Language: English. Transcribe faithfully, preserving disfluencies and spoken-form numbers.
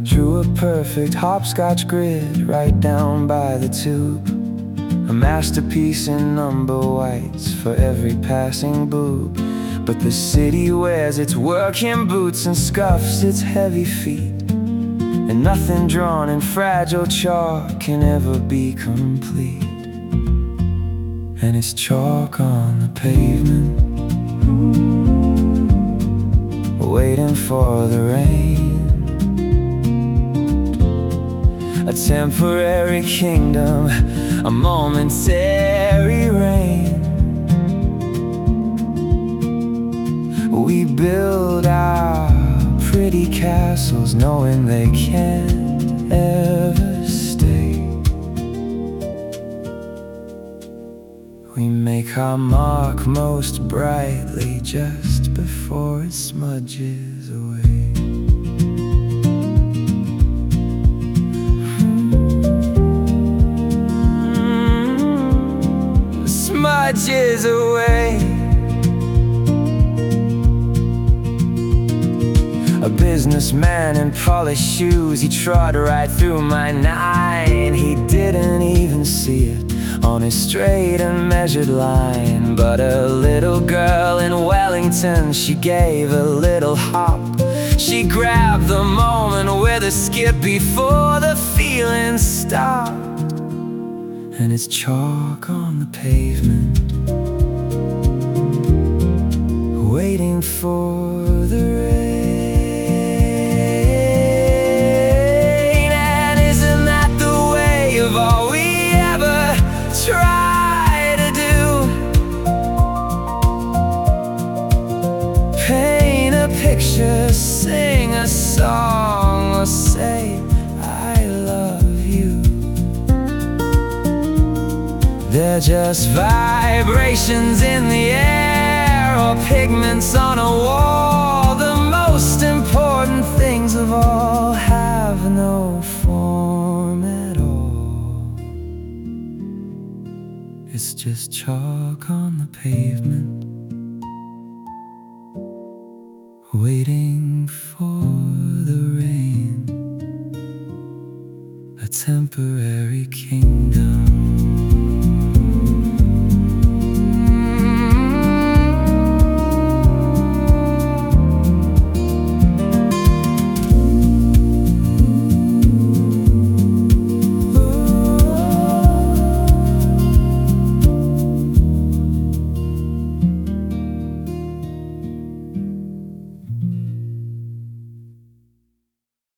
drew a perfect hopscotch grid right down by the tube, a masterpiece in number whites for every passing boob. But the city wears its working boots and scuffs its heavy feet, and nothing drawn in fragile chalk can ever be complete. And it's chalk on the pavement, waiting for the rain. A temporary kingdom, a momentary reign. We build our pretty castles knowing they can't ever stay. We make our mark most brightly just before it smudges away. Mm-hmm. Smudges away. A businessman in polished shoes, he trod right through my nine. He didn't even see it on his straight and measured line. But a little girl in Wellington, she gave a little hop. She grabbed the moment with a skip before the feeling stopped. And it's chalk on the pavement, waiting for the rain. All we ever try to do, paint a picture, sing a song, or say I love you. They're just vibrations in the air, or pigments on a wall. The most important things of all have no form at all. It's just chalk on the pavement, waiting for the rain. A temporary kingdom.